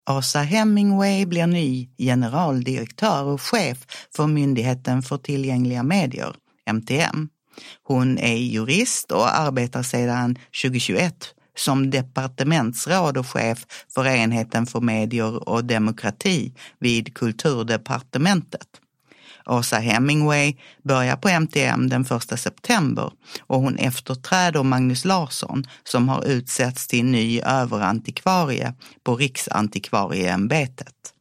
Åsa Hemingway blir ny generaldirektör och chef för Myndigheten för tillgängliga medier, MTM. Hon är jurist och arbetar sedan 2021 som departementsråd och chef för enheten för medier och demokrati vid Kulturdepartementet. Åsa Hemingway börjar på MTM den 1 september och hon efterträder Magnus Larsson som har utsetts till ny överantikvarie på Riksantikvarieämbetet.